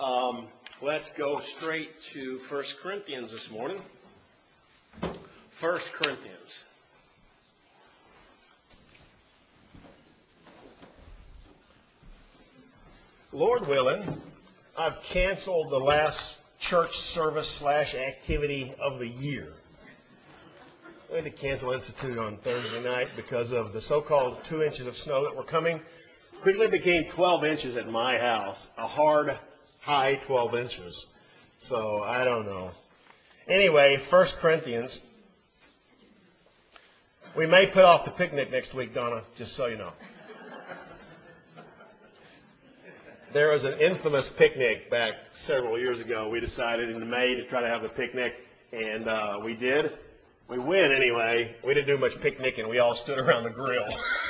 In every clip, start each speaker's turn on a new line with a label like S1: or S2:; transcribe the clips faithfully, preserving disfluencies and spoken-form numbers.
S1: Um, let's go straight to First Corinthians this morning. First Corinthians. Lord willing, I've canceled the last church service slash activity of the year. We had to cancel Institute on Thursday night because of the so-called two inches of snow that were coming. Quickly became twelve inches at my house, a hard, high twelve inches. So, I don't know. Anyway, First Corinthians. We may put off the picnic next week, Donna, just so you know. There was an infamous picnic back several years ago. We decided in May to try to have the picnic, and uh, we did. We win anyway. We didn't do much picnicking. We all stood around the grill.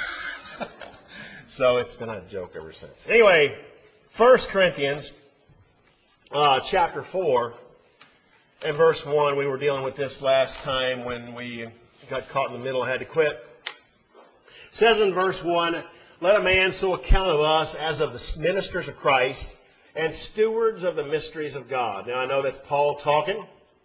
S1: So it's been a joke ever since. Anyway, First Corinthians uh, chapter four and verse one. We were dealing with this last time when we got caught in the middle and had to quit. It says in verse one, let a man so account of us as of the ministers of Christ and stewards of the mysteries of God. Now I know that's Paul talking.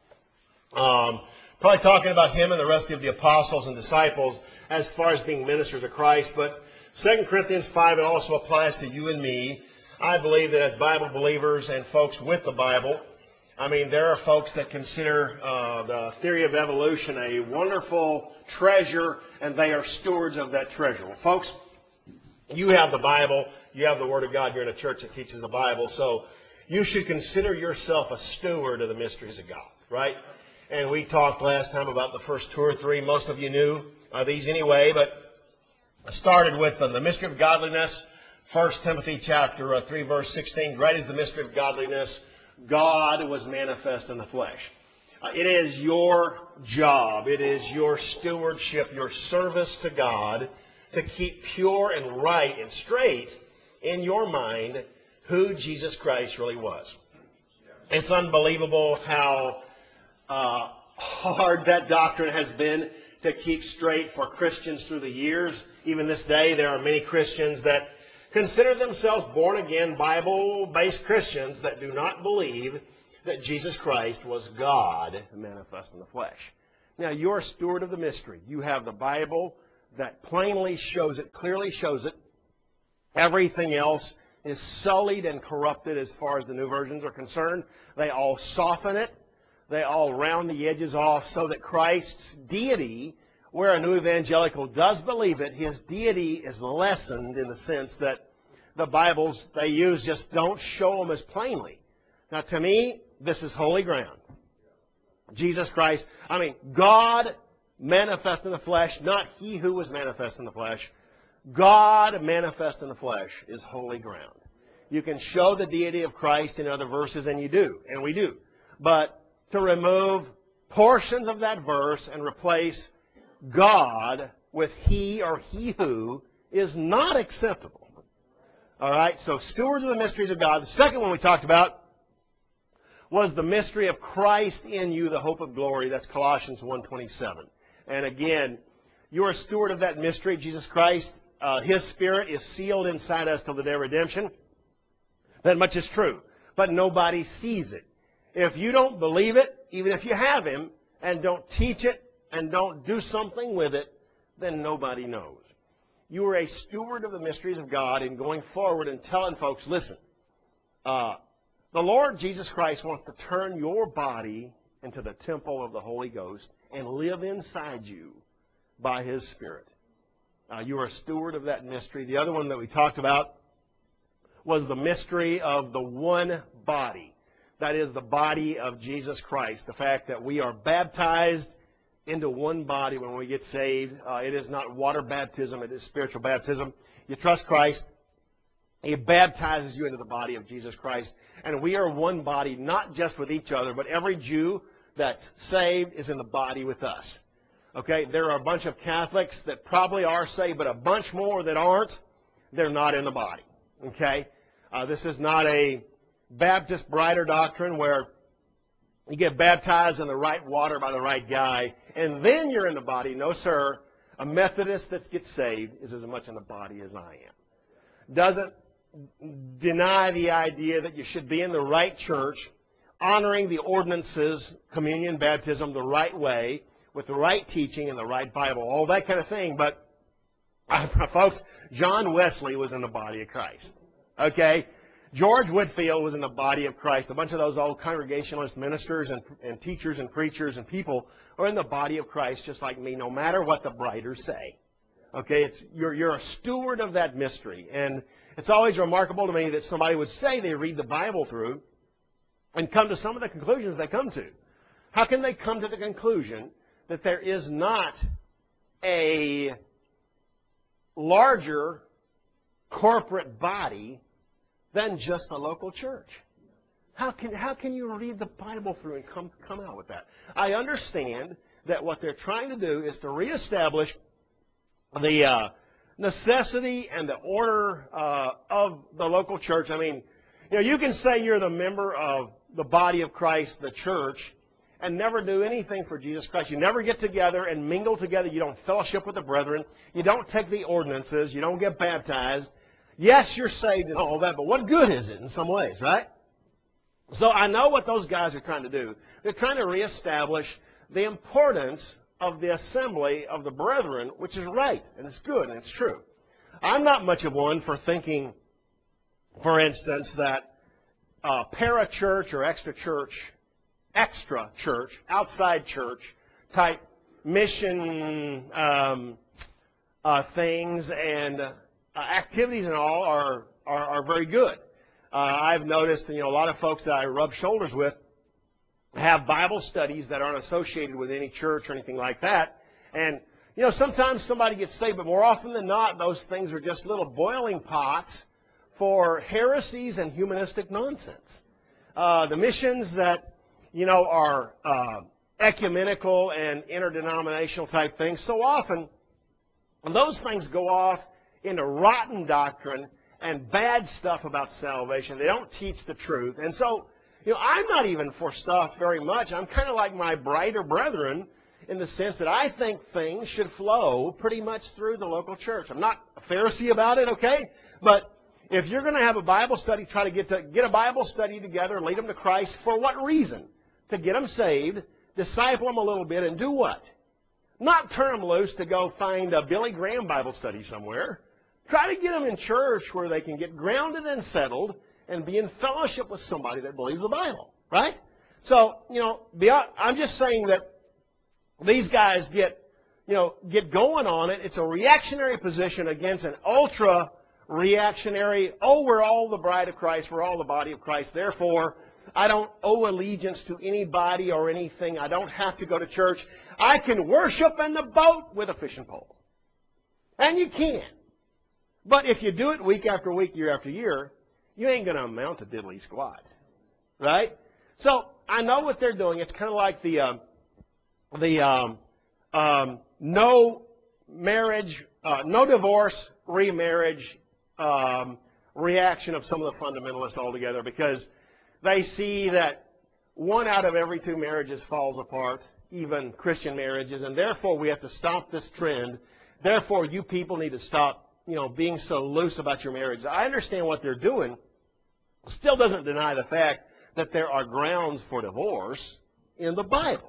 S1: Um, probably talking about him and the rest of the apostles and disciples as far as being ministers of Christ. But Second Corinthians five, it also applies to you and me. I believe that as Bible believers and folks with the Bible, I mean, there are folks that consider uh, the theory of evolution a wonderful treasure, and they are stewards of that treasure. Well, folks, you have the Bible. You have the Word of God. You're in a church that teaches the Bible. So you should consider yourself a steward of the mysteries of God, right? And we talked last time about the first two or three. Most of you knew uh, these anyway, but I started with uh, the mystery of godliness. First Timothy chapter uh, three, verse sixteen. Great is the mystery of godliness. God was manifest in the flesh. Uh, it is your job. It is your stewardship, your service to God to keep pure and right and straight in your mind who Jesus Christ really was. It's unbelievable how uh, hard that doctrine has been to keep straight for Christians through the years. Even this day, there are many Christians that consider themselves born-again, Bible-based Christians that do not believe that Jesus Christ was God manifest in the flesh. Now, you're a steward of the mystery. You have the Bible that plainly shows it, clearly shows it. Everything else is sullied and corrupted as far as the new versions are concerned. They all soften it. They all round the edges off so that Christ's deity, where a new evangelical does believe it, his deity is lessened in the sense that the Bibles they use just don't show them as plainly. Now, to me, this is holy ground. Jesus Christ, I mean, God manifest in the flesh, not he who was manifest in the flesh. God manifest in the flesh is holy ground. You can show the deity of Christ in other verses, and you do, and we do. But to remove portions of that verse and replace God with he or he who is not acceptable. All right, so stewards of the mysteries of God. The second one we talked about was the mystery of Christ in you, the hope of glory. That's Colossians one twenty-seven. And again, you're a steward of that mystery, Jesus Christ. Uh, his Spirit is sealed inside us till the day of redemption. That much is true. But nobody sees it. If you don't believe it, even if you have Him, and don't teach it, and don't do something with it, then nobody knows. You are a steward of the mysteries of God in going forward and telling folks, listen, uh, the Lord Jesus Christ wants to turn your body into the temple of the Holy Ghost and live inside you by His Spirit. Uh, you are a steward of that mystery. The other one that we talked about was the mystery of the one body. That is the body of Jesus Christ. The fact that we are baptized into one body when we get saved. Uh, it is not water baptism. It is spiritual baptism. You trust Christ. He baptizes you into the body of Jesus Christ. And we are one body, not just with each other, but every Jew that's saved is in the body with us. Okay? There are a bunch of Catholics that probably are saved, but a bunch more that aren't. They're not in the body. Okay? Uh, this is not a Baptist brighter doctrine where you get baptized in the right water by the right guy, and then you're in the body. No, sir. A Methodist that gets saved is as much in the body as I am. Doesn't deny the idea that you should be in the right church, honoring the ordinances, communion, baptism, the right way, with the right teaching and the right Bible, all that kind of thing. But, uh, folks, John Wesley was in the body of Christ. Okay? George Whitefield was in the body of Christ. A bunch of those old Congregationalist ministers and, and teachers and preachers and people are in the body of Christ just like me, no matter what the writers say. Okay? It's, you're, you're a steward of that mystery. And it's always remarkable to me that somebody would say they read the Bible through and come to some of the conclusions they come to. How can they come to the conclusion that there is not a larger corporate body than just the local church? How can, how can you read the Bible through and come, come out with that? I understand that what they're trying to do is to reestablish the uh, necessity and the order uh, of the local church. I mean, you know, you can say you're the member of the body of Christ, the church, and never do anything for Jesus Christ. You never get together and mingle together. You don't fellowship with the brethren. You don't take the ordinances. You don't get baptized. Yes, you're saved and all that, but what good is it in some ways, right? So I know what those guys are trying to do. They're trying to reestablish the importance of the assembly of the brethren, which is right, and it's good, and it's true. I'm not much of one for thinking, for instance, that uh, para-church or extra-church, extra-church, outside church type mission um, uh, things and uh, activities and all are, are, are very good. Uh, I've noticed, you know, a lot of folks that I rub shoulders with have Bible studies that aren't associated with any church or anything like that. And, you know, sometimes somebody gets saved, but more often than not, those things are just little boiling pots for heresies and humanistic nonsense. Uh, the missions that, you know, are uh, ecumenical and interdenominational type things, so often those things go off into rotten doctrine and bad stuff about salvation. They don't teach the truth. And so, you know, I'm not even for stuff very much. I'm kind of like my brighter brethren in the sense that I think things should flow pretty much through the local church. I'm not a Pharisee about it, okay? But if you're going to have a Bible study, try to get to get a Bible study together and lead them to Christ. For what reason? To get them saved, disciple them a little bit, and do what? Not turn them loose to go find a Billy Graham Bible study somewhere. Try to get them in church where they can get grounded and settled and be in fellowship with somebody that believes the Bible, right? So, you know, I'm just saying that these guys get, you know, get going on it. It's a reactionary position against an ultra-reactionary, oh, we're all the bride of Christ, we're all the body of Christ, therefore I don't owe allegiance to anybody or anything. I don't have to go to church. I can worship in the boat with a fishing pole. And you can. But if you do it week after week, year after year, you ain't going to amount to diddly squat. Right? So I know what they're doing. It's kind of like the um, the um, um, no marriage, uh, no divorce, remarriage um, reaction of some of the fundamentalists altogether, because they see that one out of every two marriages falls apart, even Christian marriages, and therefore we have to stop this trend. Therefore, you people need to stop, you know, being so loose about your marriage. I understand what they're doing. Still doesn't deny the fact that there are grounds for divorce in the Bible.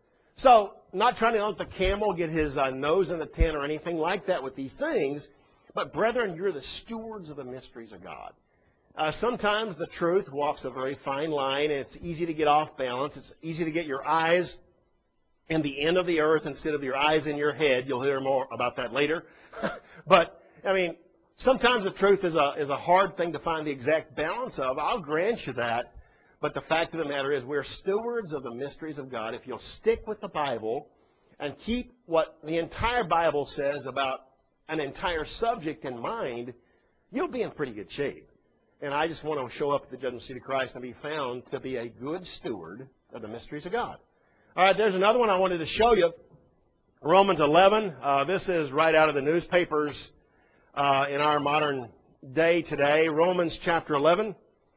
S1: So, not trying to let the camel get his uh, nose in the tent or anything like that with these things, but brethren, you're the stewards of the mysteries of God. Uh, sometimes the truth walks a very fine line, and it's easy to get off balance. It's easy to get your eyes in the end of the earth instead of your eyes in your head. You'll hear more about that later. But, I mean, sometimes the truth is a, is a hard thing to find the exact balance of. I'll grant you that. But the fact of the matter is we're stewards of the mysteries of God. If you'll stick with the Bible and keep what the entire Bible says about an entire subject in mind, you'll be in pretty good shape. And I just want to show up at the judgment seat of Christ and be found to be a good steward of the mysteries of God. All right, there's another one I wanted to show you. Romans eleven. Uh, this is right out of the newspapers uh, in our modern day today. Romans chapter eleven.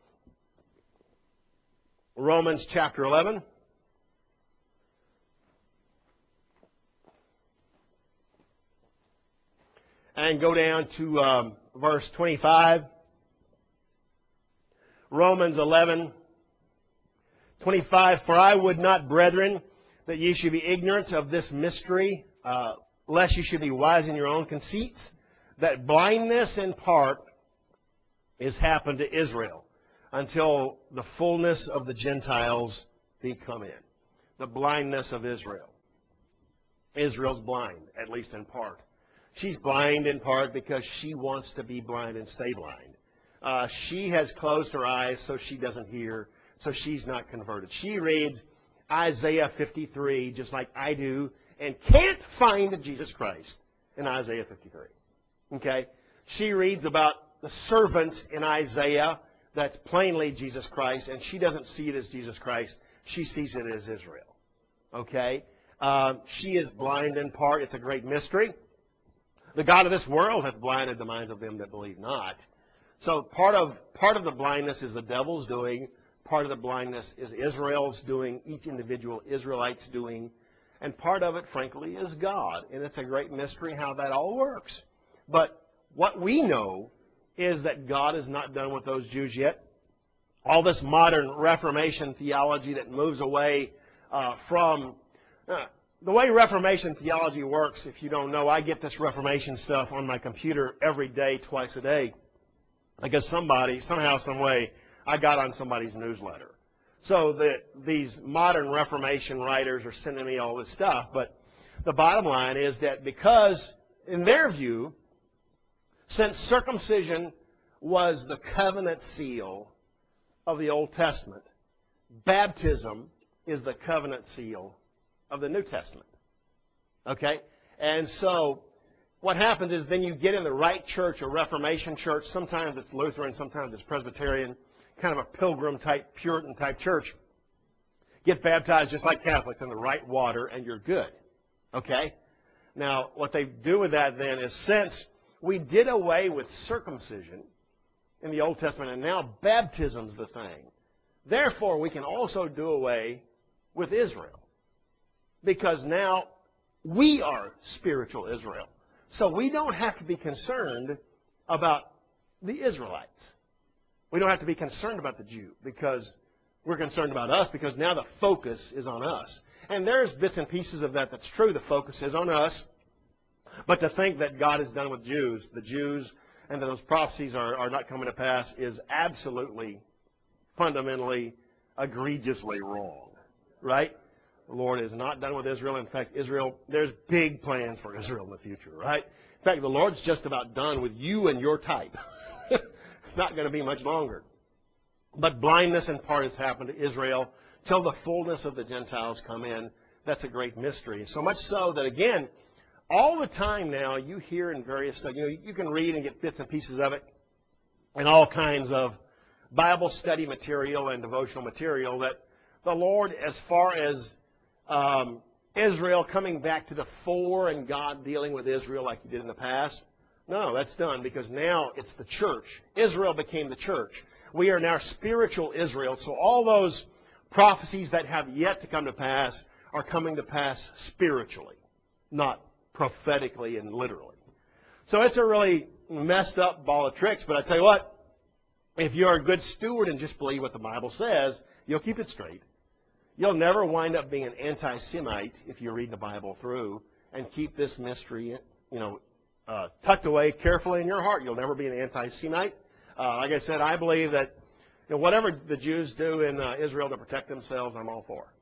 S1: Romans chapter eleven. And go down to um, verse twenty-five. Romans eleven twenty-five, for I would not, brethren, that ye should be ignorant of this mystery, uh, lest ye should be wise in your own conceits, that blindness in part is happened to Israel, until the fullness of the Gentiles be come in. The blindness of Israel. Israel's blind, at least in part. She's blind in part because she wants to be blind and stay blind. Uh, she has closed her eyes so she doesn't hear, so she's not converted. She reads Isaiah fifty-three just like I do and can't find Jesus Christ in Isaiah fifty-three. Okay? She reads about the servant in Isaiah that's plainly Jesus Christ, and she doesn't see it as Jesus Christ. She sees it as Israel. Okay? Uh, she is blind in part. It's a great mystery. The God of this world hath blinded the minds of them that believe not. So part of part of the blindness is the devil's doing. Part of the blindness is Israel's doing, each individual Israelite's doing. And part of it, frankly, is God. And it's a great mystery how that all works. But what we know is that God is not done with those Jews yet. All this modern Reformation theology that moves away uh, from... Uh, the way Reformation theology works, if you don't know, I get this Reformation stuff on my computer every day, twice a day. I guess somebody, somehow, some way, I got on somebody's newsletter. So the, these modern Reformation writers are sending me all this stuff. But the bottom line is that because, in their view, since circumcision was the covenant seal of the Old Testament, baptism is the covenant seal of the New Testament. Okay? And so what happens is then you get in the right church, a Reformation church. Sometimes it's Lutheran, sometimes it's Presbyterian, kind of a pilgrim type, Puritan type church. Get baptized just like Catholics in the right water and you're good. Okay? Now, what they do with that then is since we did away with circumcision in the Old Testament and now baptism's the thing, therefore we can also do away with Israel. Because now we are spiritual Israel. So we don't have to be concerned about the Israelites. We don't have to be concerned about the Jew because we're concerned about us because now the focus is on us. And there's bits and pieces of that that's true. The focus is on us. But to think that God is done with Jews, the Jews, and that those prophecies are, are not coming to pass is absolutely, fundamentally, egregiously wrong. Right? The Lord is not done with Israel. In fact, Israel, there's big plans for Israel in the future, right? In fact, the Lord's just about done with you and your type. It's not going to be much longer. But blindness in part has happened to Israel till the fullness of the Gentiles come in. That's a great mystery. So much so that, again, all the time now you hear in various stuff, you know, you can read and get bits and pieces of it and all kinds of Bible study material and devotional material that the Lord, as far as Um, Israel coming back to the fore and God dealing with Israel like He did in the past. No, that's done because now it's the church. Israel became the church. We are now spiritual Israel. So all those prophecies that have yet to come to pass are coming to pass spiritually, not prophetically and literally. So it's a really messed up ball of tricks. But I tell you what, if you're a good steward and just believe what the Bible says, you'll keep it straight. You'll never wind up being an anti-Semite if you read the Bible through and keep this mystery, you know, uh, tucked away carefully in your heart. You'll never be an anti-Semite. Uh, like I said, I believe that you know, whatever the Jews do in uh, Israel to protect themselves, I'm all for.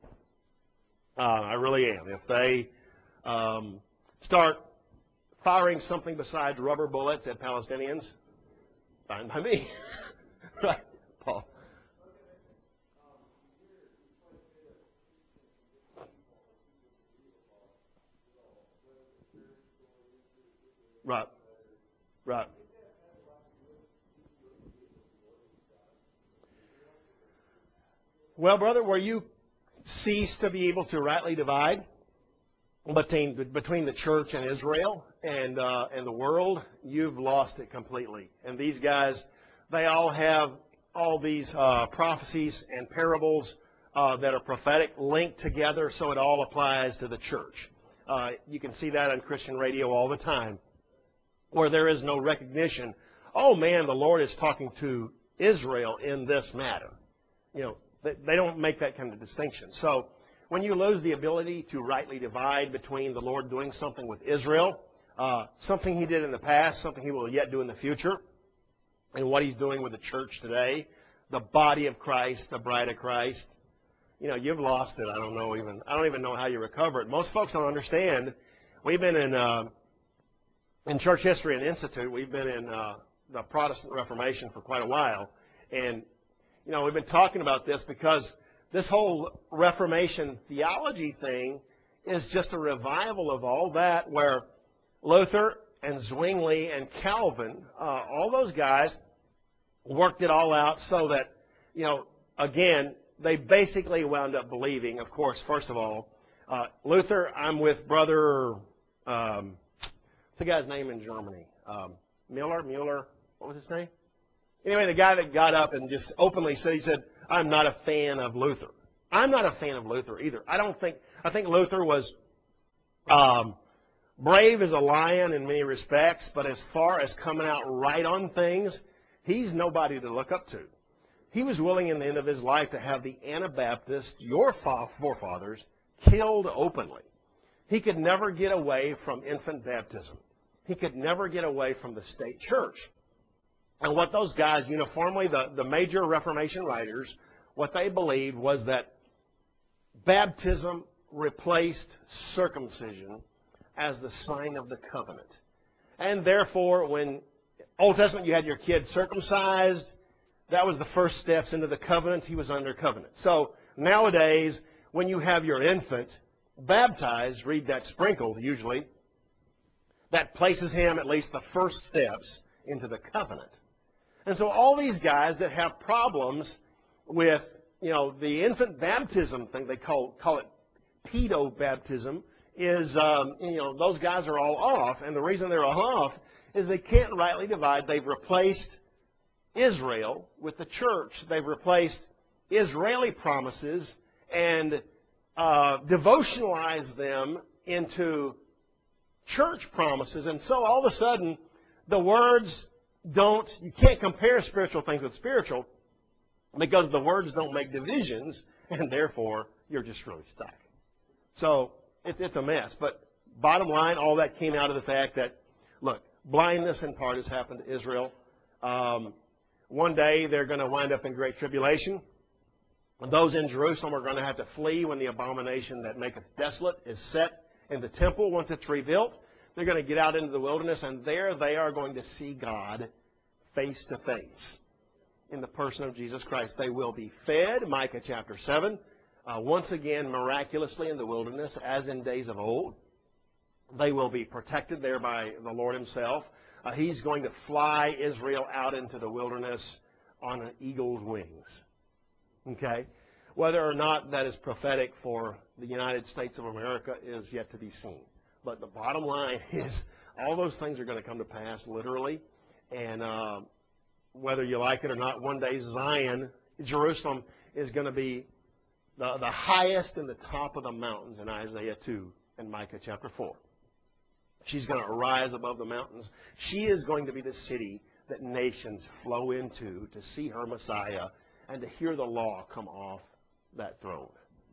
S1: Uh, I really am. If they um, start firing something besides rubber bullets at Palestinians, fine by me. Right, Paul? Right. Right. Well, brother, where you cease to be able to rightly divide between between the church and Israel and uh, and the world, you've lost it completely. And these guys, they all have all these uh, prophecies and parables uh, that are prophetic linked together, so it all applies to the church. Uh, you can see that on Christian radio all the time, where there is no recognition. Oh man, the Lord is talking to Israel in this matter. You know, they, they don't make that kind of distinction. So when you lose the ability to rightly divide between the Lord doing something with Israel, uh, something He did in the past, something He will yet do in the future, and what He's doing with the church today, the body of Christ, the bride of Christ, you know, you've lost it. I don't know even. I don't even know how you recover it. Most folks don't understand. We've been in uh, in church history and institute. We've been in uh, the Protestant Reformation for quite a while, and you know, we've been talking about this because this whole Reformation theology thing is just a revival of all that, where Luther and Zwingli and Calvin, uh, all those guys worked it all out so that, you know, again, they basically wound up believing, of course, first of all, uh, Luther, I'm with Brother, um, what's the guy's name in Germany? Um, Miller, Mueller, what was his name? Anyway, the guy that got up and just openly said, he said, I'm not a fan of Luther. I'm not a fan of Luther either. I don't think, I think Luther was um, brave as a lion in many respects, but as far as coming out right on things, he's nobody to look up to. He was willing in the end of his life to have the Anabaptists, your forefathers, killed openly. He could never get away from infant baptism. He could never get away from the state church. And what those guys, uniformly, the, the major Reformation writers, what they believed was that baptism replaced circumcision as the sign of the covenant. And therefore, when Old Testament you had your kid circumcised, that was the first steps into the covenant. He was under covenant. So nowadays, when you have your infant baptized, read that sprinkled usually, that places him at least the first steps into the covenant. And so all these guys that have problems with, you know, the infant baptism thing, they call call it pedo baptism, is, um, you know, those guys are all off. And the reason they're all off is they can't rightly divide. They've replaced Israel with the church. They've replaced Israeli promises and uh, devotionalized them into church promises. And so all of a sudden, the words don't, you can't compare spiritual things with spiritual because the words don't make divisions, and therefore you're just really stuck. So it, it's a mess. But bottom line, all that came out of the fact that, look, blindness in part has happened to Israel. Um, one day they're going to wind up in great tribulation. And those in Jerusalem are going to have to flee when the abomination that maketh desolate is set in the temple once it's rebuilt. They're going to get out into the wilderness, and there they are going to see God face to face in the person of Jesus Christ. They will be fed, Micah chapter seven, uh, once again miraculously in the wilderness, as in days of old. They will be protected there by the Lord Himself. Uh, he's going to fly Israel out into the wilderness on an eagle's wings. Okay? Whether or not that is prophetic for the United States of America is yet to be seen. But the bottom line is all those things are going to come to pass literally. And uh, whether you like it or not, one day Zion, Jerusalem, is going to be the, the highest in the top of the mountains in Isaiah two and Micah chapter four. She's going to rise above the mountains. She is going to be the city that nations flow into to see her Messiah and to hear the law come off that throne.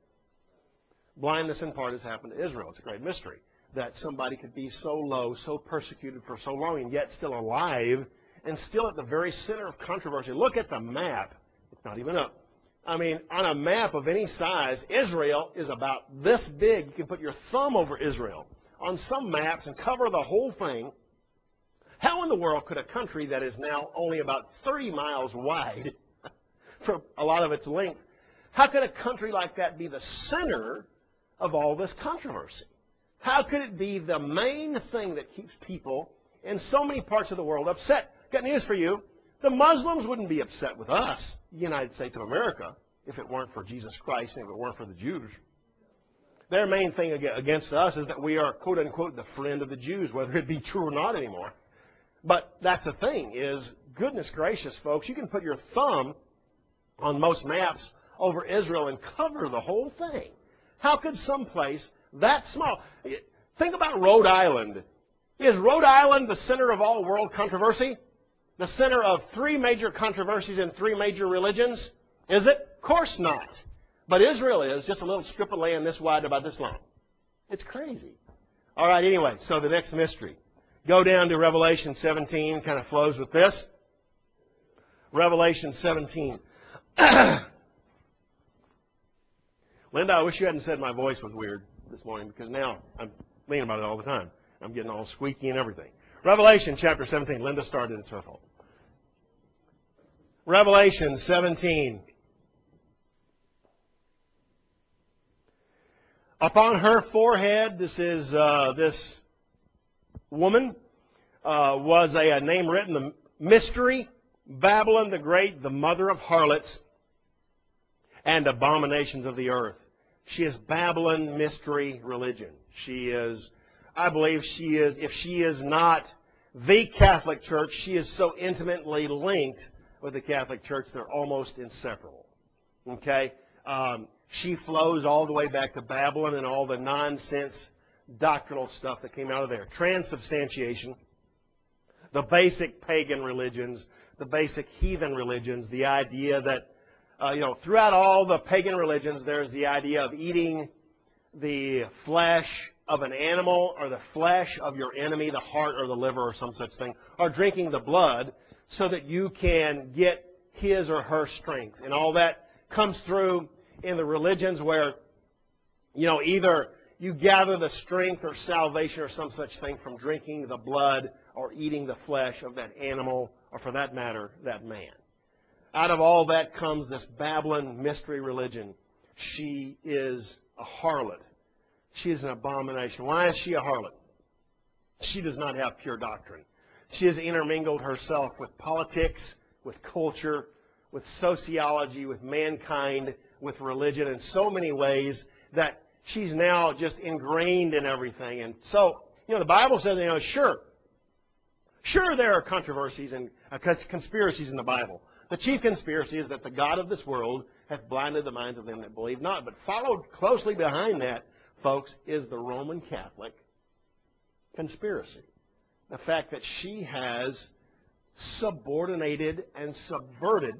S1: Blindness in part has happened to Israel. It's a great mystery that somebody could be so low, so persecuted for so long, and yet still alive and still at the very center of controversy. Look at the map. It's not even up. I mean, on a map of any size, Israel is about this big. You can put your thumb over Israel on some maps and cover the whole thing. How in the world could a country that is now only about thirty miles wide for a lot of its length, how could a country like that be the center of all this controversy? How could it be the main thing that keeps people in so many parts of the world upset? Got news for you. The Muslims wouldn't be upset with us, the United States of America, if it weren't for Jesus Christ and if it weren't for the Jews. Their main thing against us is that we are, quote unquote, the friend of the Jews, whether it be true or not anymore. But that's the thing is, goodness gracious, folks, you can put your thumb on most maps over Israel and cover the whole thing. How could some place that small? Think about Rhode Island. Is Rhode Island the center of all world controversy? the center of three major controversies in three major religions? Is it? Of course not. But Israel is just a little strip of land this wide about this long. It's crazy. All right, anyway, so the next mystery. Go down to Revelation seventeen, kind of flows with this. Revelation seventeen. Linda, I wish you hadn't said my voice was weird this morning, because now I'm thinking about it all the time. I'm getting all squeaky and everything. Revelation chapter seventeen. Linda started, it's her fault. Revelation seventeen. Upon her forehead, this is uh, this woman, uh, was a, a name written, the mystery, Babylon the Great, the mother of harlots and abominations of the earth. She is Babylon mystery religion. She is, I believe she is, if she is not the Catholic Church, she is so intimately linked with the Catholic Church, they're almost inseparable. Okay? Um, she flows all the way back to Babylon and all the nonsense doctrinal stuff that came out of there. Transubstantiation, the basic pagan religions, the basic heathen religions, the idea that, uh, you know, throughout all the pagan religions, there's the idea of eating the flesh of an animal or the flesh of your enemy, the heart or the liver or some such thing, or drinking the blood so that you can get his or her strength. And all that comes through in the religions where, you know, either you gather the strength or salvation or some such thing from drinking the blood or eating the flesh of that animal, or for that matter, that man. Out of all that comes this Babylon mystery religion. She is a harlot. She is an abomination. Why is she a harlot? She does not have pure doctrine. She has intermingled herself with politics, with culture, with sociology, with mankind, with religion in so many ways that she's now just ingrained in everything. And so, you know, the Bible says, you know, sure, sure there are controversies and uh, conspiracies in the Bible. The chief conspiracy is that the God of this world hath blinded the minds of them that believe not. But followed closely behind that, folks, is the Roman Catholic conspiracy. The fact that she has subordinated and subverted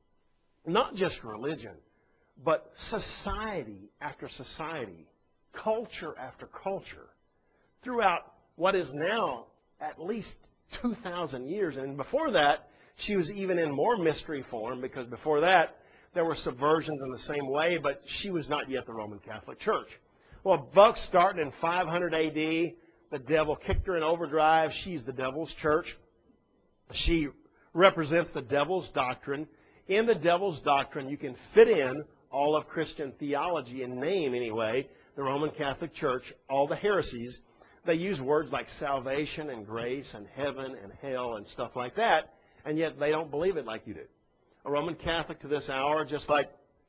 S1: not just religion, but society after society, culture after culture, throughout what is now at least two thousand years. And before that, she was even in more mystery form, because before that, there were subversions in the same way, but she was not yet the Roman Catholic Church. Well, folks, starting in five hundred A D, the devil kicked her in overdrive. She's the devil's church. She represents the devil's doctrine. In the devil's doctrine, you can fit in all of Christian theology in name anyway, the Roman Catholic Church, all the heresies. They use words like salvation and grace and heaven and hell and stuff like that, and yet they don't believe it like you do. A Roman Catholic to this hour, just like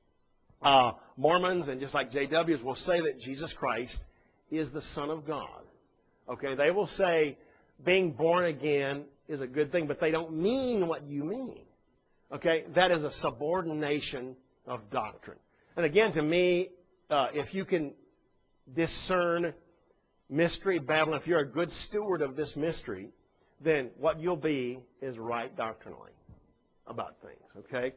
S1: uh, Mormons and just like J Ws, will say that Jesus Christ is the Son of God. Okay, they will say being born again is a good thing, but they don't mean what you mean. Okay, that is a subordination of doctrine. And again, to me, uh, if you can discern mystery, Babylon, if you're a good steward of this mystery, then what you'll be is right doctrinally about things, okay?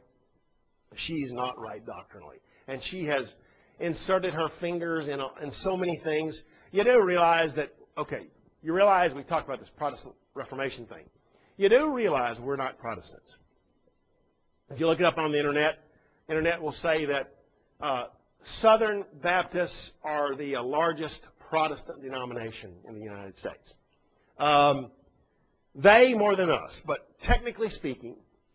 S1: She's not right doctrinally. And she has inserted her fingers in, in so many things. You do realize that, okay, you realize we talked about this Protestant Reformation thing. You do realize we're not Protestants. If you look it up on the Internet, Internet will say that uh, Southern Baptists are the uh, largest Protestant denomination in the United States. Um, they more than us, but technically speaking,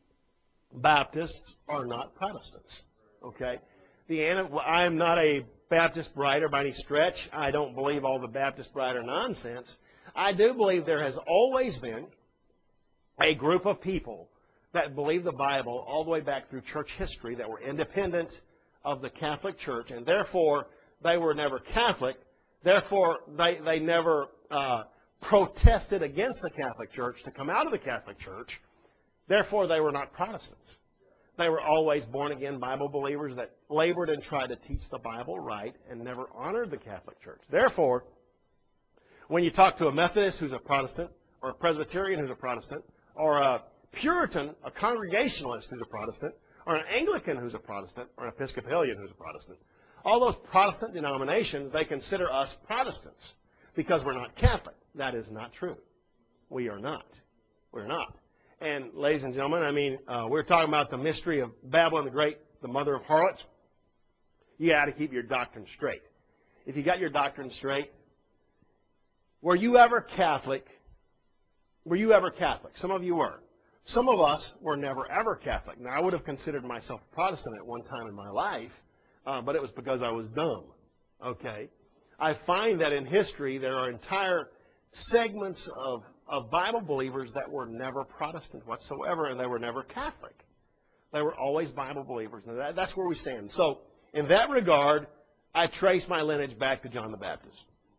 S1: Baptists are not Protestants. Okay, the I am not a Baptist Briter by any stretch. I don't believe all the Baptist Briter nonsense. I do believe there has always been a group of people that believe the Bible all the way back through church history, that were independent of the Catholic Church, and therefore they were never Catholic. Therefore, they, they never uh, protested against the Catholic Church to come out of the Catholic Church. Therefore, they were not Protestants. They were always born-again Bible believers that labored and tried to teach the Bible right and never honored the Catholic Church. Therefore, when you talk to a Methodist who's a Protestant, or a Presbyterian who's a Protestant, or a Puritan, a Congregationalist who's a Protestant, or an Anglican who's a Protestant, or an Episcopalian who's a Protestant. All those Protestant denominations, they consider us Protestants because we're not Catholic. That is not true. We are not. We're not. And ladies and gentlemen, I mean, uh, we're talking about the mystery of Babylon the Great, the mother of harlots. You got to keep your doctrine straight. If you got your doctrine straight, were you ever Catholic? Were you ever Catholic? Some of you were. Some of us were never ever Catholic. Now, I would have considered myself a Protestant at one time in my life, uh, but it was because I was dumb. Okay? I find that in history there are entire segments of, of Bible believers that were never Protestant whatsoever, and they were never Catholic. They were always Bible believers. And that, that's where we stand. So, in that regard, I trace my lineage back to John the Baptist.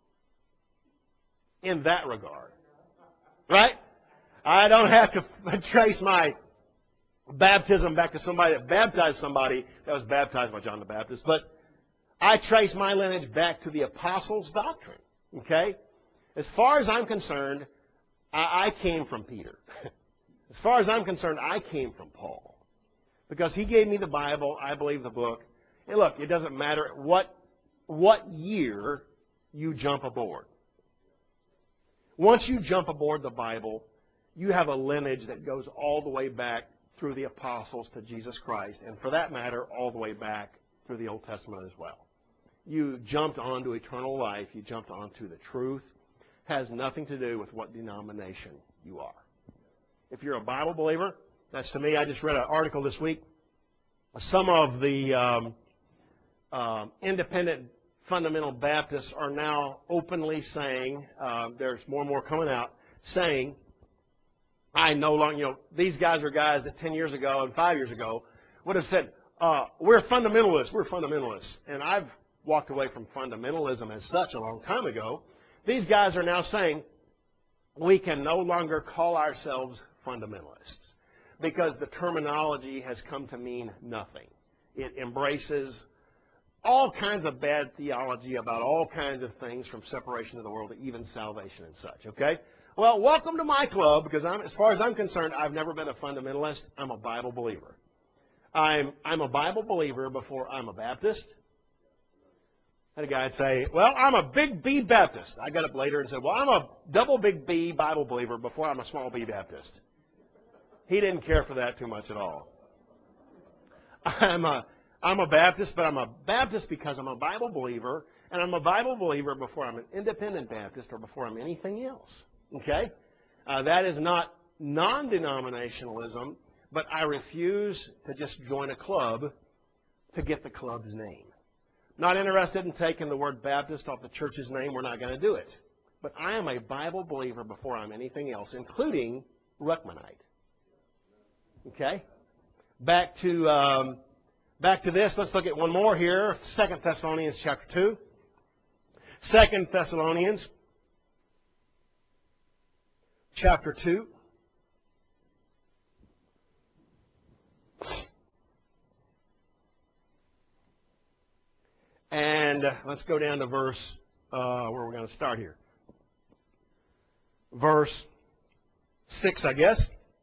S1: In that regard. Right? I don't have to trace my baptism back to somebody that baptized somebody that was baptized by John the Baptist. But I trace my lineage back to the apostles' doctrine. Okay? As far as I'm concerned, I, I came from Peter. As far as I'm concerned, I came from Paul. Because he gave me the Bible, I believe the book. And look, it doesn't matter what, what year you jump aboard. Once you jump aboard the Bible, you have a lineage that goes all the way back through the apostles to Jesus Christ. And for that matter, all the way back through the Old Testament as well. You jumped onto eternal life. You jumped onto the truth. Has nothing to do with what denomination you are. If you're a Bible believer, that's to me. I just read an article this week. Some of the um, uh, independent fundamental Baptists are now openly saying, uh, there's more and more coming out, saying, I no longer, you know, these guys are guys that ten years ago and five years ago would have said, uh, we're fundamentalists, we're fundamentalists. And I've walked away from fundamentalism as such a long time ago. These guys are now saying, we can no longer call ourselves fundamentalists because the terminology has come to mean nothing. It embraces all kinds of bad theology about all kinds of things from separation of the world to even salvation and such, okay? Well, welcome to my club because I'm, as far as I'm concerned, I've never been a fundamentalist. I'm a Bible believer. I'm, I'm a Bible believer before I'm a Baptist. I had a guy say, well, I'm a big B Baptist. I got up later and said, well, I'm a double big B Bible believer before I'm a small B Baptist. He didn't care for that too much at all. I'm a, I'm a Baptist, but I'm a Baptist because I'm a Bible believer, and I'm a Bible believer before I'm an independent Baptist or before I'm anything else. Okay? Uh, that is not non-denominationalism, but I refuse to just join a club to get the club's name. Not interested in taking the word Baptist off the church's name. We're not going to do it. But I am a Bible believer before I'm anything else, including Ruckmanite. Okay? Back to um, back to this. Let's look at one more here. Second Thessalonians chapter two. Second Thessalonians chapter two. And uh, let's go down to verse, uh, where we're going to start here. Verse six, I guess.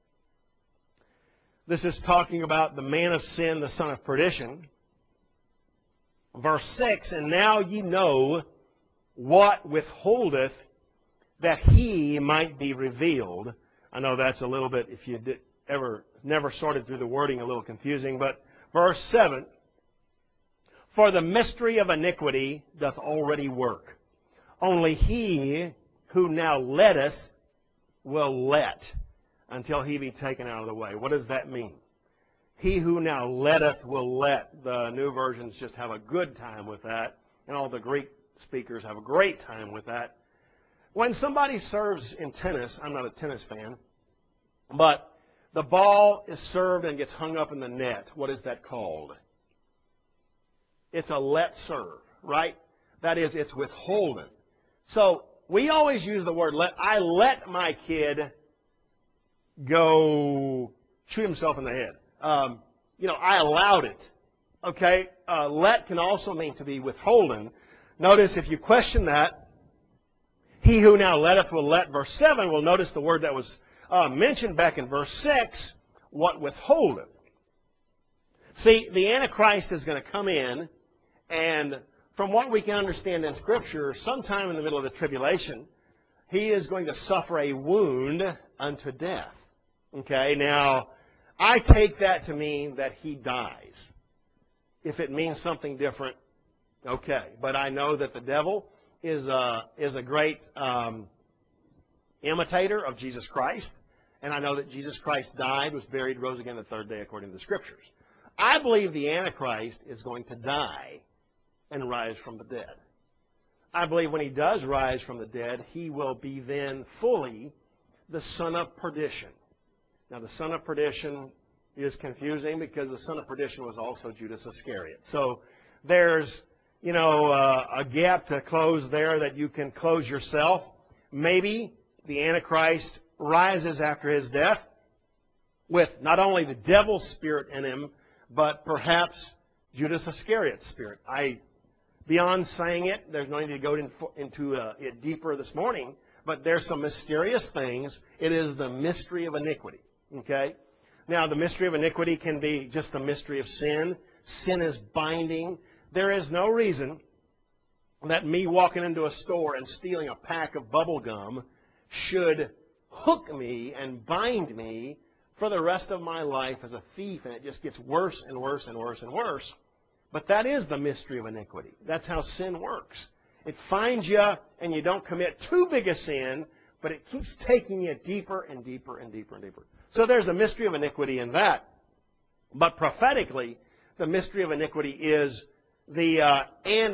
S1: This is talking about the man of sin, the son of perdition. Verse six, and now ye know what withholdeth that he might be revealed. I know that's a little bit, if you did ever never sorted through the wording, a little confusing. But verse seven, for the mystery of iniquity doth already work. Only he who now letteth will let until he be taken out of the way. What does that mean? He who now letteth will let. The new versions just have a good time with that. And all the Greek speakers have a great time with that. When somebody serves in tennis, I'm not a tennis fan, but the ball is served and gets hung up in the net. What is that called? It's a let serve, right? That is, it's withholden. So we always use the word let. I let my kid go shoot himself in the head. Um, you know, I allowed it. Okay? Uh, let can also mean to be withholden. Notice if you question that, he who now letteth will let. Verse seven, we'll notice the word that was
S2: uh, mentioned back in verse six, what withholdeth. See, the Antichrist is going to come in, and from what we can understand in Scripture, sometime in the middle of the tribulation, he is going to suffer a wound unto death. Okay, now, I take that to mean that he dies. If it means something different, okay. But I know that the devil is a, is a great um, imitator of Jesus Christ. And I know that Jesus Christ died, was buried, rose again the third day according to the Scriptures. I believe the Antichrist is going to die and rise from the dead. I believe when he does rise from the dead, he will be then fully the son of perdition. Now, the son of perdition is confusing because the son of perdition was also Judas Iscariot. So there's, you know, uh, a gap to close there that you can close yourself. Maybe the Antichrist rises after his death with not only the devil's spirit in him, but perhaps Judas Iscariot's spirit. I, beyond saying it, there's no need to go in, into uh, it deeper this morning, but there's some mysterious things. It is the mystery of iniquity. Okay? Now, the mystery of iniquity can be just the mystery of sin. Sin is binding. There is no reason that me walking into a store and stealing a pack of bubble gum should hook me and bind me for the rest of my life as a thief, and it just gets worse and worse and worse and worse. But that is the mystery of iniquity. That's how sin works. It finds you, and you don't commit too big a sin, but it keeps taking you deeper and deeper and deeper and deeper. So there's a mystery of iniquity in that. But prophetically, the mystery of iniquity is the uh,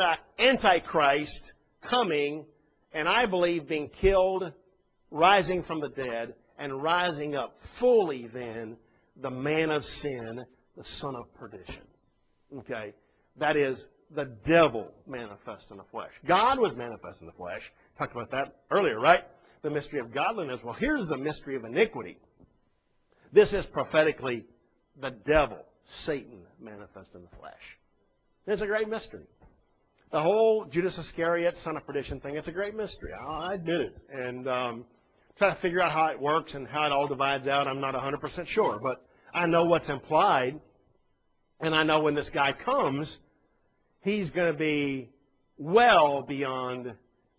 S2: Antichrist coming, and I believe being killed, rising from the dead, and rising up fully then, the man of sin, the son of perdition. Okay? That is the devil manifest in the flesh. God was manifest in the flesh. Talked about that earlier, right? The mystery of godliness. Well, here's the mystery of iniquity. This is prophetically the devil, Satan, manifest in the flesh. It's a great mystery. The whole Judas Iscariot, son of perdition thing, it's a great mystery. I admit it. And um, try to figure out how it works and how it all divides out, I'm not one hundred percent sure. But I know what's implied. And I know when this guy comes, he's going to be well beyond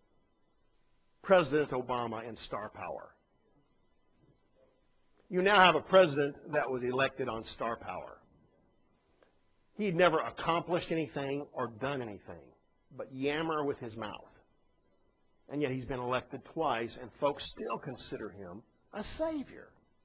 S2: President Obama in star power. You now have a president that was elected on star power. He'd never accomplished anything or done anything but yammer with his mouth. And yet he's been elected twice, and folks still consider him a savior.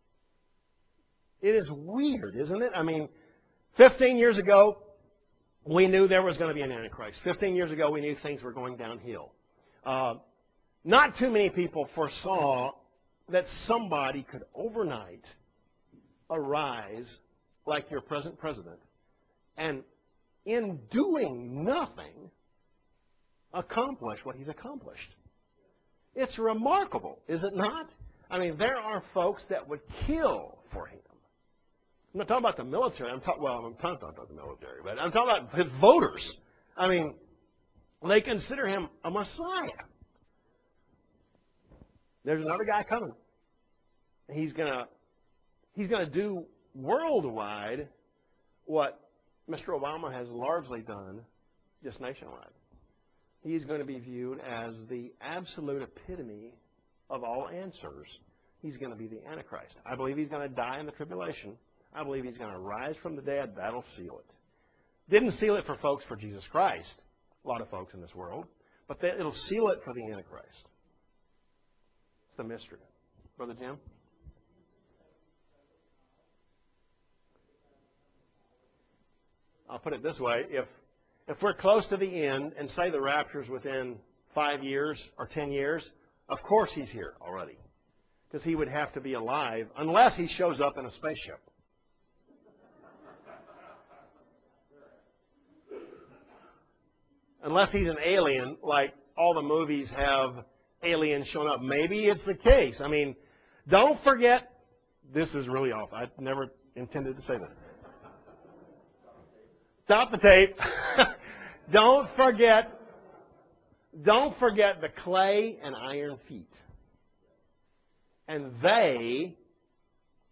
S2: It is weird, isn't it? I mean, fifteen years ago, we knew there was going to be an Antichrist. fifteen years ago, we knew things were going downhill. Uh, not too many people foresaw that somebody could overnight arise like your present president and in doing nothing accomplish what he's accomplished. It's remarkable, is it not? I mean, there are folks that would kill for him. I'm not talking about the military. I'm talking, well, I'm talking about the military, but I'm talking about his voters. I mean, they consider him a Messiah. There's another guy coming. He's gonna, he's gonna do worldwide what Mister Obama has largely done just nationwide. He's going to be viewed as the absolute epitome of all answers. He's going to be the Antichrist. I believe he's going to die in the tribulation. I believe he's going to rise from the dead. That'll seal it. Didn't seal it for folks for Jesus Christ, a lot of folks in this world, but it'll seal it for the Antichrist. It's the mystery. Brother Jim? I'll put it this way. If if we're close to the end and say the rapture's within five years or ten years, of course he's here already. Because he would have to be alive unless he shows up in a spaceship. Unless he's an alien, like all the movies have aliens showing up. Maybe it's the case. I mean, don't forget, this is really off. I never intended to say this. Stop the tape. Don't forget, don't forget the clay and iron feet. And they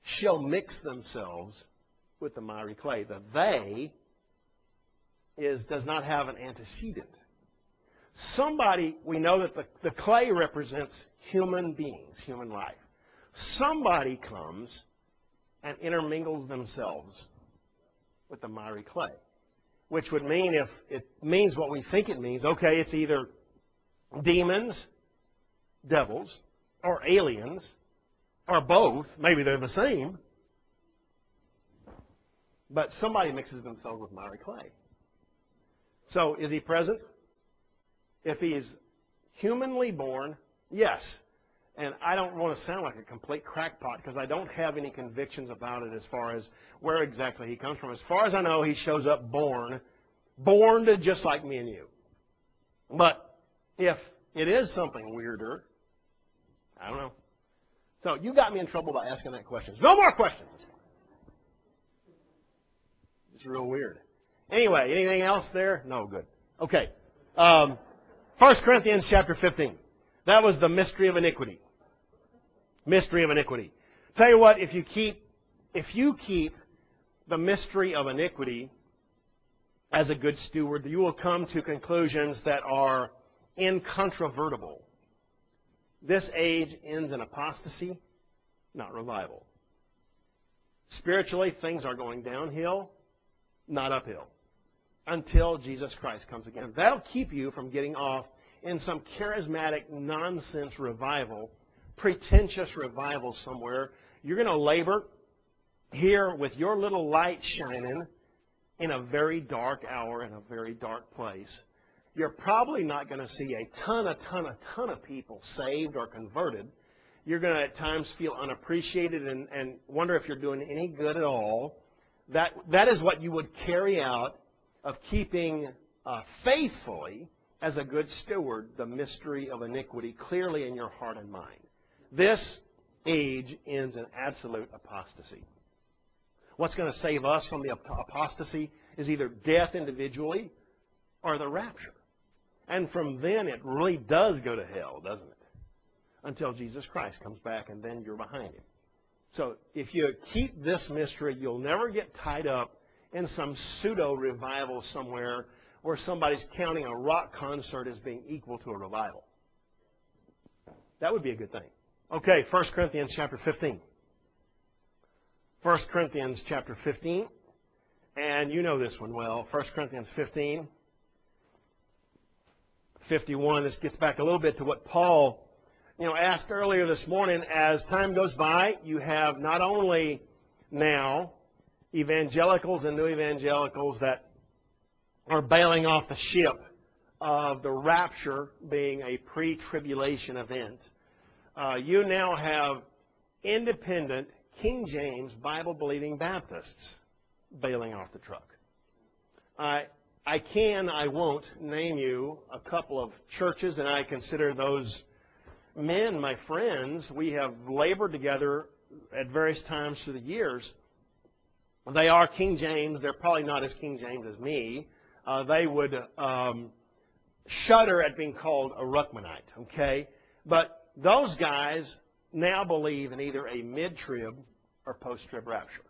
S2: shall mix themselves with the miry clay. The they is does not have an antecedent. Somebody, we know that the, the clay represents human beings, human life. Somebody comes and intermingles themselves with the miry clay, which would mean, if it means what we think it means, okay, it's either demons, devils, or aliens, or both. Maybe they're the same. But somebody mixes themselves with miry clay. So, is he present? If he is humanly born, yes. And I don't want to sound like a complete crackpot because I don't have any convictions about it as far as where exactly he comes from. As far as I know, he shows up born, born to just like me and you. But if it is something weirder, I don't know. So you got me in trouble by asking that question. No more questions. It's real weird. Anyway, anything else there? No, good. Okay. Um, First Corinthians chapter fifteen. That was the mystery of iniquity. Mystery of iniquity. Tell you what, if you keep, if you keep the mystery of iniquity as a good steward, you will come to conclusions that are incontrovertible. This age ends in apostasy, not revival. Spiritually, things are going downhill, not uphill, until Jesus Christ comes again. That'll keep you from getting off in some charismatic nonsense revival, pretentious revival somewhere. You're going to labor here with your little light shining in a very dark hour in a very dark place. You're probably not going to see a ton, a ton, a ton of people saved or converted. You're going to at times feel unappreciated and, and wonder if you're doing any good at all. That, that is what you would carry out of keeping uh, faithfully, as a good steward, the mystery of iniquity clearly in your heart and mind. This age ends in absolute apostasy. What's going to save us from the apostasy is either death individually or the rapture. And from then it really does go to hell, doesn't it? Until Jesus Christ comes back and then you're behind Him. So if you keep this mystery, you'll never get tied up in some pseudo-revival somewhere where somebody's counting a rock concert as being equal to a revival. That would be a good thing. Okay, First Corinthians chapter fifteen. First Corinthians chapter fifteen. And you know this one well. First Corinthians fifteen. fifty-one. This gets back a little bit to what Paul, you know, asked earlier this morning. As time goes by, you have not only now evangelicals and new evangelicals that are bailing off the ship of the rapture being a pre-tribulation event. Uh, you now have independent King James Bible-believing Baptists bailing off the truck. I I can, I won't name you a couple of churches, and I consider those men my friends. We have labored together at various times through the years. They are King James. They're probably not as King James as me. Uh, they would um, shudder at being called a Ruckmanite, okay? But those guys now believe in either a mid-trib or post-trib rapture.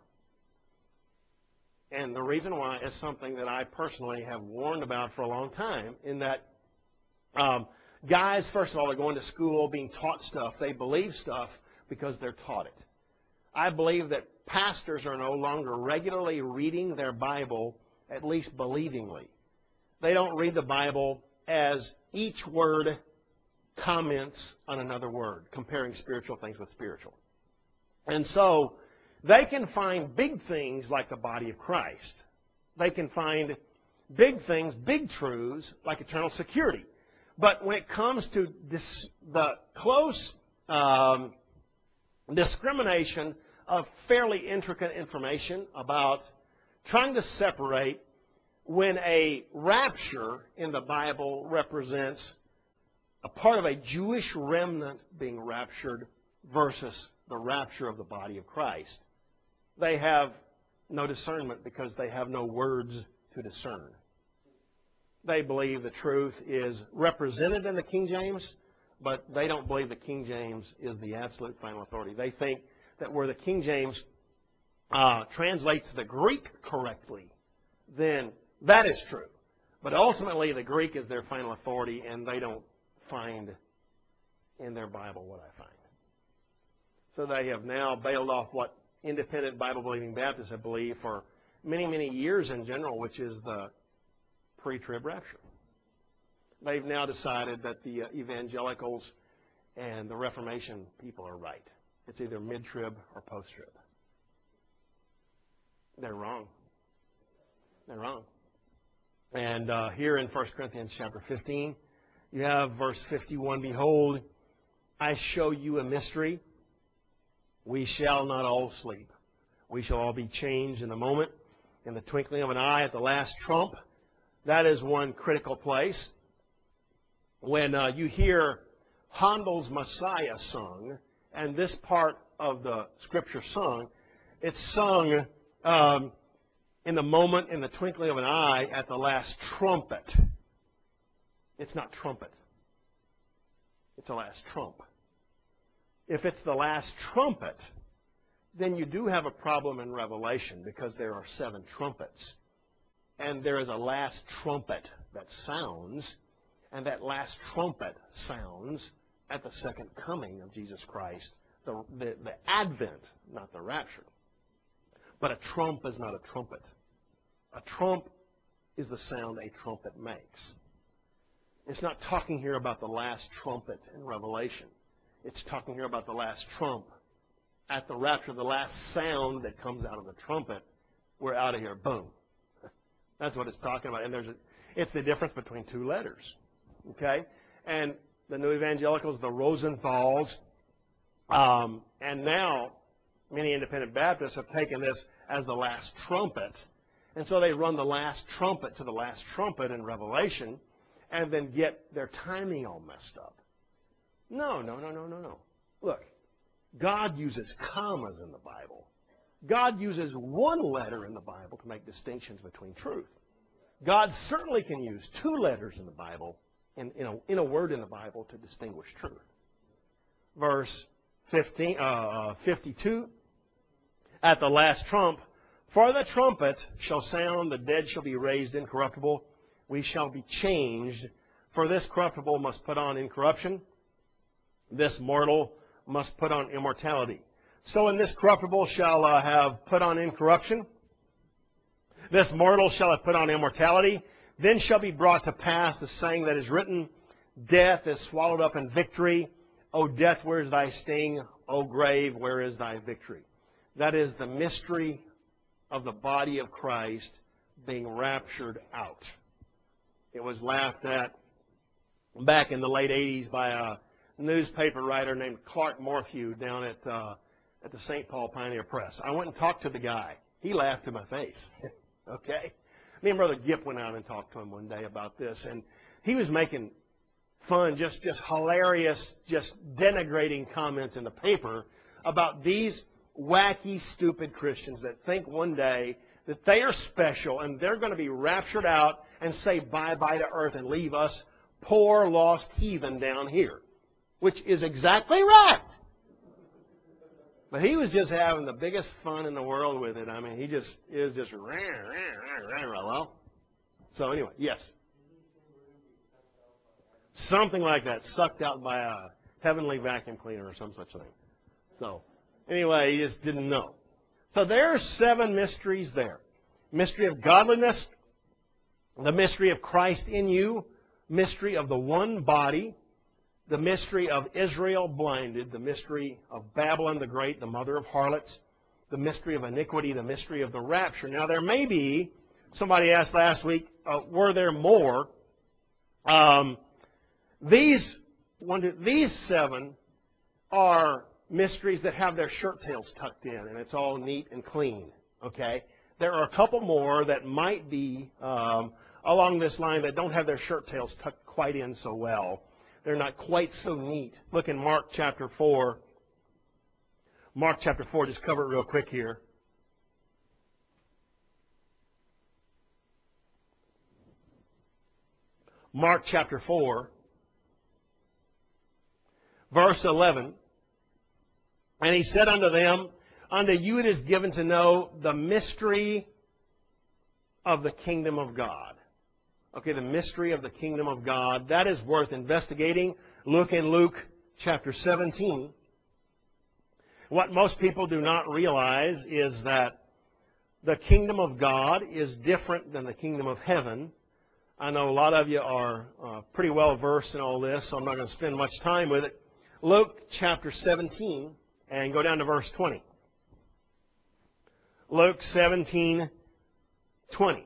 S2: And the reason why is something that I personally have warned about for a long time, in that um, guys, first of all, are going to school being taught stuff. They believe stuff because they're taught it. I believe that pastors are no longer regularly reading their Bible, at least believingly. They don't read the Bible as each word comments on another word, comparing spiritual things with spiritual. And so they can find big things like the body of Christ. They can find big things, big truths like eternal security. But when it comes to dis- the close um, discrimination of fairly intricate information about trying to separate when a rapture in the Bible represents a part of a Jewish remnant being raptured versus the rapture of the body of Christ, they have no discernment because they have no words to discern. They believe the truth is represented in the King James, but they don't believe the King James is the absolute final authority. They think that where the King James uh, translates the Greek correctly, then that is true. But ultimately, the Greek is their final authority, and they don't find in their Bible what I find. So they have now bailed off what independent Bible-believing Baptists have believed for many, many years in general, which is the pre-trib rapture. They've now decided that the uh, evangelicals and the Reformation people are right. It's either mid-trib or post-trib. They're wrong. They're wrong. And uh, here in First Corinthians chapter fifteen, you have verse fifty-one, Behold, I show you a mystery. We shall not all sleep. We shall all be changed in a moment, in the twinkling of an eye, at the last trump. That is one critical place. When uh, you hear Handel's Messiah sung, and this part of the Scripture sung, it's sung um, in the moment, in the twinkling of an eye, at the last trumpet. It's not trumpet. It's the last trump. If it's the last trumpet, then you do have a problem in Revelation because there are seven trumpets. And there is a last trumpet that sounds, and that last trumpet sounds at the second coming of Jesus Christ, the, the, the advent, not the rapture. But a trump is not a trumpet. A trump is the sound a trumpet makes. It's not talking here about the last trumpet in Revelation. It's talking here about the last trump. At the rapture, the last sound that comes out of the trumpet, we're out of here. Boom. That's what it's talking about. And there's a, it's the difference between two letters. Okay? And the New Evangelicals, the Rosenthals, um, and now many independent Baptists have taken this as the last trumpet. And so they run the last trumpet to the last trumpet in Revelation and then get their timing all messed up. No, no, no, no, no, no. Look, God uses commas in the Bible. God uses one letter in the Bible to make distinctions between truth. God certainly can use two letters in the Bible, in, in, a, in a word in the Bible, to distinguish truth. Verse fifteen, uh, fifty-two, at the last trump, for the trumpet shall sound, the dead shall be raised incorruptible, we shall be changed, for this corruptible must put on incorruption, this mortal must put on immortality. So in this corruptible shall uh, have put on incorruption, this mortal shall have put on immortality, then shall be brought to pass the saying that is written, Death is swallowed up in victory. O death, where is thy sting? O grave, where is thy victory? That is the mystery of the body of Christ being raptured out. It was laughed at back in the late eighties by a newspaper writer named Clark Morphew down at uh, at the Saint Paul Pioneer Press. I went and talked to the guy. He laughed to my face. Okay? Me and Brother Gipp went out and talked to him one day about this, and he was making fun, just, just hilarious, just denigrating comments in the paper about these wacky, stupid Christians that think one day that they are special and they're going to be raptured out and say bye-bye to earth and leave us poor, lost heathen down here, which is exactly right. But he was just having the biggest fun in the world with it. I mean, he just is just, well. So anyway, yes. Something like that, sucked out by a heavenly vacuum cleaner or some such thing. So anyway, he just didn't know. So there are seven mysteries there. Mystery of godliness, the mystery of Christ in you, mystery of the one body, the mystery of Israel blinded, the mystery of Babylon the Great, the mother of harlots, the mystery of iniquity, the mystery of the rapture. Now there may be, somebody asked last week, uh, were there more? Um, these, one, these seven are mysteries that have their shirt tails tucked in, and it's all neat and clean. Okay? There are a couple more that might be um, along this line that don't have their shirt tails tucked quite in so well. They're not quite so neat. Look in Mark chapter four. Mark chapter four, just cover it real quick here. Mark chapter four, verse eleven. And he said unto them, unto you it is given to know the mystery of the kingdom of God. Okay, the mystery of the kingdom of God. That is worth investigating. Look in Luke chapter seventeen. What most people do not realize is that the kingdom of God is different than the kingdom of heaven. I know a lot of you are uh, pretty well versed in all this, so I'm not going to spend much time with it. Luke chapter seventeen, and go down to verse twenty. Luke seventeen, twenty.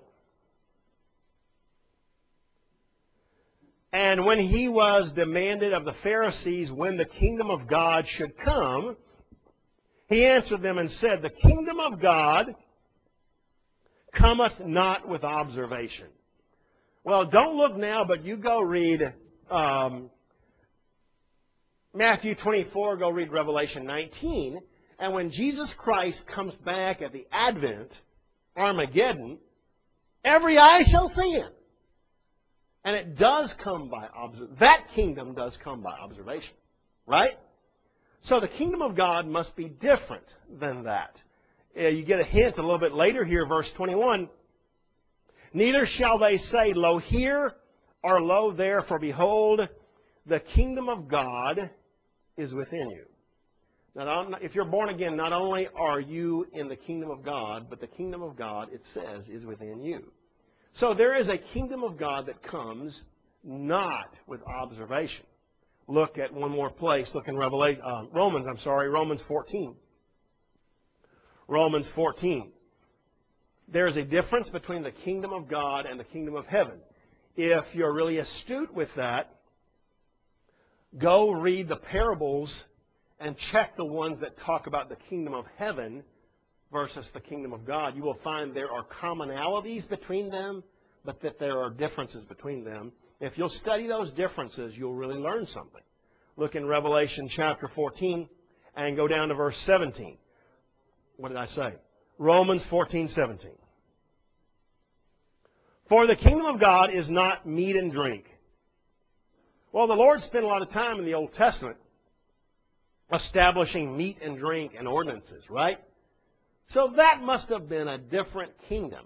S2: And when he was demanded of the Pharisees when the kingdom of God should come, he answered them and said, the kingdom of God cometh not with observation. Well, don't look now, but you go read um, Matthew twenty-four, go read Revelation nineteen, and when Jesus Christ comes back at the Advent, Armageddon, every eye shall see him. And it does come by observation. That kingdom does come by observation. Right? So the kingdom of God must be different than that. Uh, you get a hint a little bit later here, verse twenty-one. Neither shall they say, lo here, or lo there, for behold, the kingdom of God is within you. Now, if you're born again, not only are you in the kingdom of God, but the kingdom of God, it says, is within you. So there is a kingdom of God that comes not with observation. Look at one more place. Look in Revelation, uh, Romans, I'm sorry, Romans fourteen. Romans fourteen. There's a difference between the kingdom of God and the kingdom of heaven. If you're really astute with that, go read the parables and check the ones that talk about the kingdom of heaven versus the kingdom of God. You will find there are commonalities between them, but that there are differences between them. If you'll study those differences, you'll really learn something. Look in Revelation chapter fourteen and go down to verse seventeen. What did I say? Romans fourteen, seventeen. For the kingdom of God is not meat and drink. Well, the Lord spent a lot of time in the Old Testament establishing meat and drink and ordinances, right? So that must have been a different kingdom.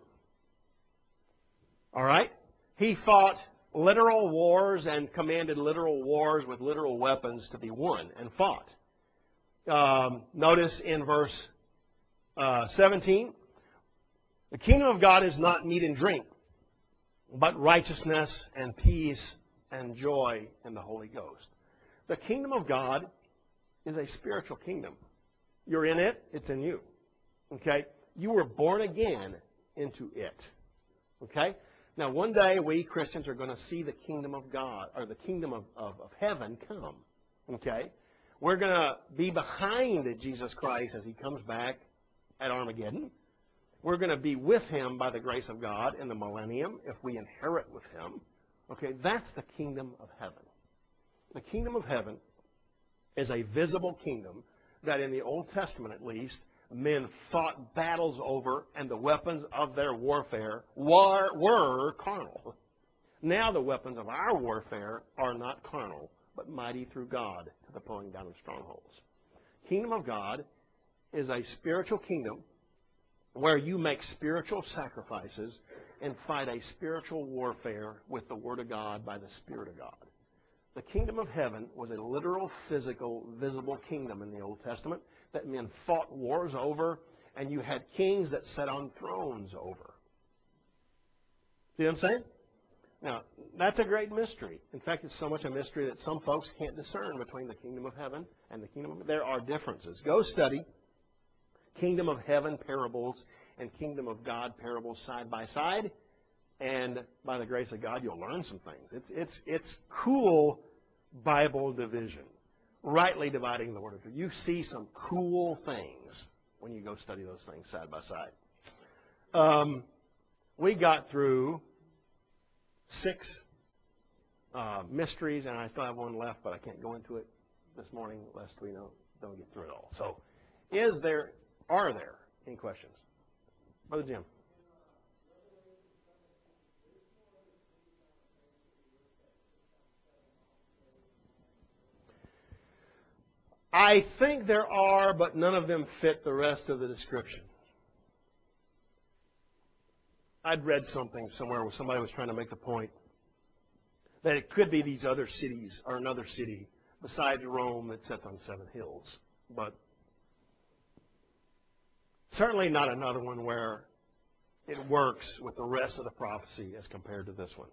S2: All right? He fought literal wars and commanded literal wars with literal weapons to be won and fought. Um, notice in verse uh, seventeen, the kingdom of God is not meat and drink, but righteousness and peace and joy in the Holy Ghost. The kingdom of God is a spiritual kingdom. You're in it, it's in you. Okay? You were born again into it. Okay? Now, one day we Christians are going to see the kingdom of God, or the kingdom of, of, of heaven come. Okay? We're going to be behind Jesus Christ as he comes back at Armageddon. We're going to be with him by the grace of God in the millennium if we inherit with him. Okay? That's the kingdom of heaven. The kingdom of heaven is a visible kingdom that in the Old Testament at least, men fought battles over, and the weapons of their warfare were, were carnal. Now the weapons of our warfare are not carnal, but mighty through God to the pulling down of strongholds. Kingdom of God is a spiritual kingdom where you make spiritual sacrifices and fight a spiritual warfare with the Word of God by the Spirit of God. The kingdom of heaven was a literal, physical, visible kingdom in the Old Testament that men fought wars over, and you had kings that sat on thrones over. See what I'm saying? Now, that's a great mystery. In fact, it's so much a mystery that some folks can't discern between the kingdom of heaven and the kingdom of... There are differences. Go study kingdom of heaven parables and kingdom of God parables side by side, and by the grace of God, you'll learn some things. It's, it's, it's cool Bible division. Rightly dividing the word of truth. You see some cool things when you go study those things side by side. Um, we got through six uh, mysteries, and I still have one left, but I can't go into it this morning lest we don't, don't get through it all. So, is there, are there any questions? Brother Jim. I think there are, but none of them fit the rest of the description. I'd read something somewhere where somebody was trying to make the point that it could be these other cities or another city besides Rome that sits on seven hills. But certainly not another one where it works with the rest of the prophecy as compared to this one.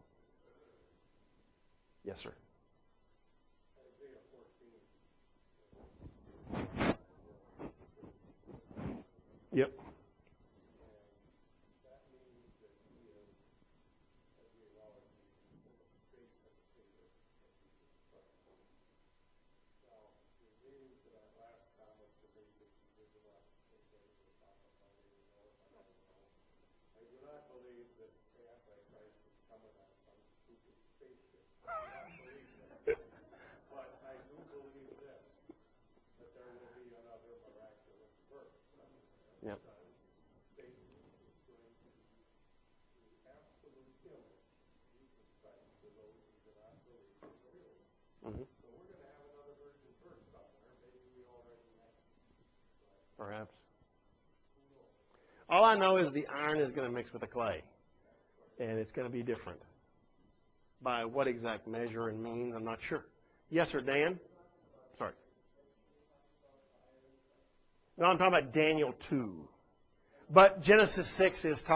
S2: Yes, sir. Yep. Yep. Mm-hmm. Perhaps. All I know is the iron is going to mix with the clay, and it's going to be different. By what exact measure and means, I'm not sure. Yes, sir, Dan? Sorry. No, I'm talking about Daniel two. But Genesis six is talking